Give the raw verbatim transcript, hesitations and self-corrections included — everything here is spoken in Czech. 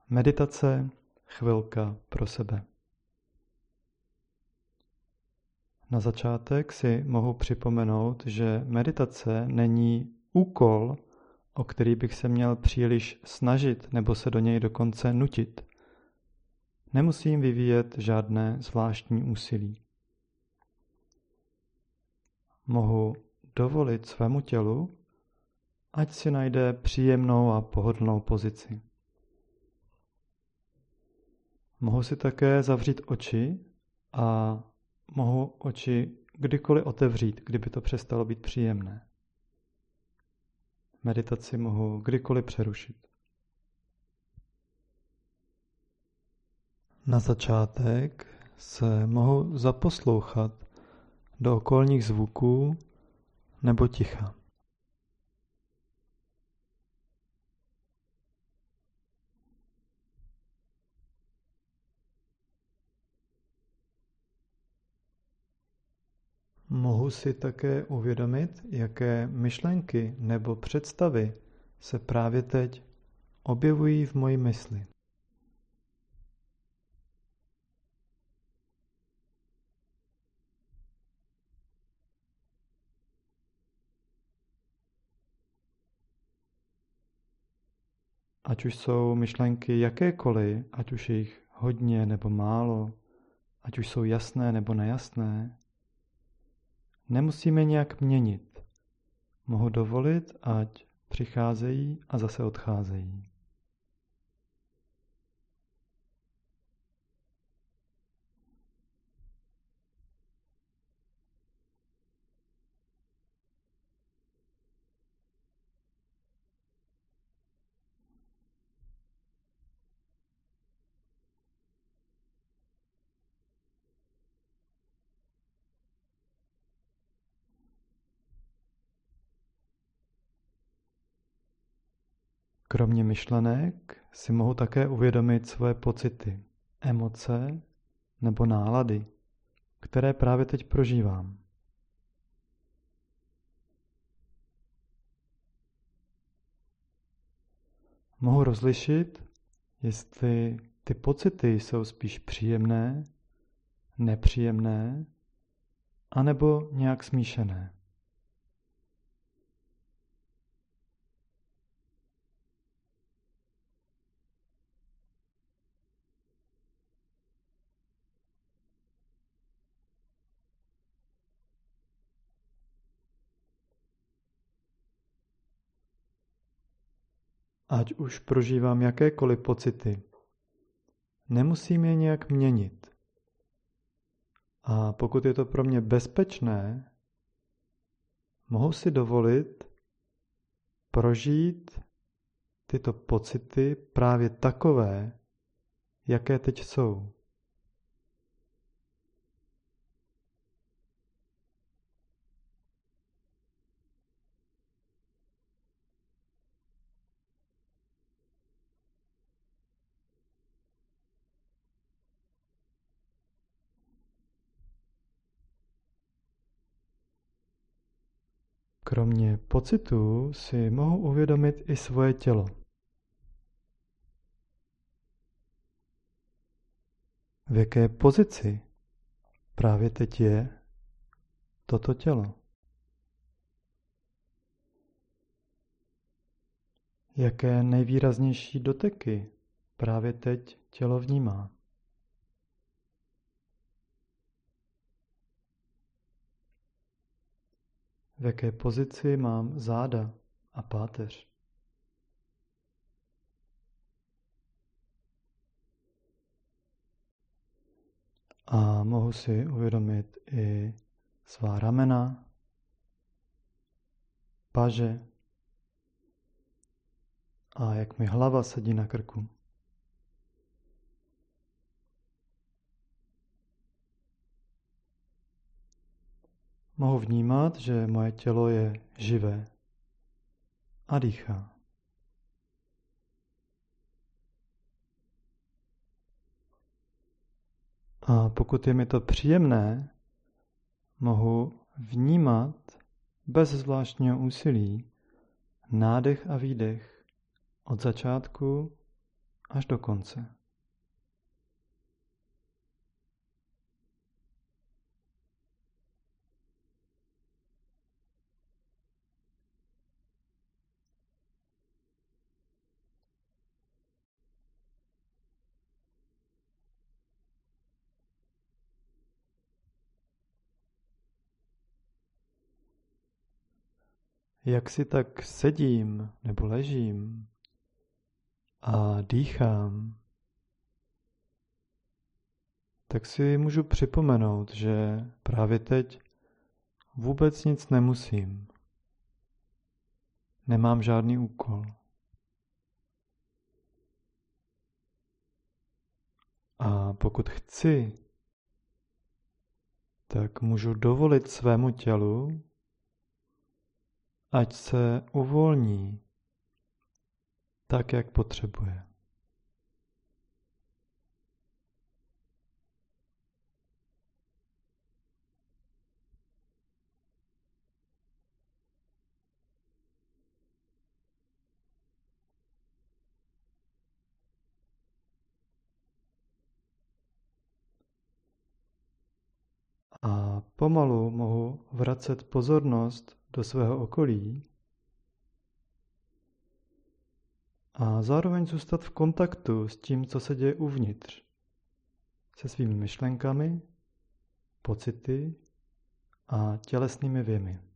Meditace, chvilka pro sebe. Na začátek si mohu připomenout, že meditace není úkol, o který bych se měl příliš snažit nebo se do něj dokonce nutit. Nemusím vyvíjet žádné zvláštní úsilí. Mohu dovolit svému tělu, ať si najde příjemnou a pohodlnou pozici. Mohu si také zavřít oči a mohu oči kdykoliv otevřít, kdyby to přestalo být příjemné. Meditaci mohu kdykoliv přerušit. Na začátek se mohu zaposlouchat do okolních zvuků nebo ticha. Mohu si také uvědomit, jaké myšlenky nebo představy se právě teď objevují v mojí mysli. Ať už jsou myšlenky jakékoliv, ať už je jich hodně nebo málo, ať už jsou jasné nebo nejasné, nemusíme nějak měnit. Mohu dovolit, ať přicházejí a zase odcházejí. Kromě myšlenek si mohu také uvědomit svoje pocity, emoce nebo nálady, které právě teď prožívám. Mohu rozlišit, jestli ty pocity jsou spíš příjemné, nepříjemné, anebo nějak smíšené. Ať už prožívám jakékoliv pocity, nemusím je nějak měnit. A pokud je to pro mě bezpečné, mohu si dovolit prožít tyto pocity právě takové, jaké teď jsou. Kromě pocitů si mohu uvědomit i svoje tělo. V jaké pozici právě teď je toto tělo? Jaké nejvýraznější doteky právě teď tělo vnímá? V jaké pozici mám záda a páteř? A mohu si uvědomit i svá ramena, paže a jak mi hlava sedí na krku. Mohu vnímat, že moje tělo je živé a dýchá. A pokud je mi to příjemné, mohu vnímat bez zvláštního úsilí nádech a výdech od začátku až do konce. Jak si tak sedím nebo ležím a dýchám, tak si můžu připomenout, že právě teď vůbec nic nemusím. Nemám žádný úkol. A pokud chci, tak můžu dovolit svému tělu, ať se uvolní tak, jak potřebuje. A pomalu mohu vracet pozornost do svého okolí a zároveň zůstat v kontaktu s tím, co se děje uvnitř, se svými myšlenkami, pocity a tělesnými věmy.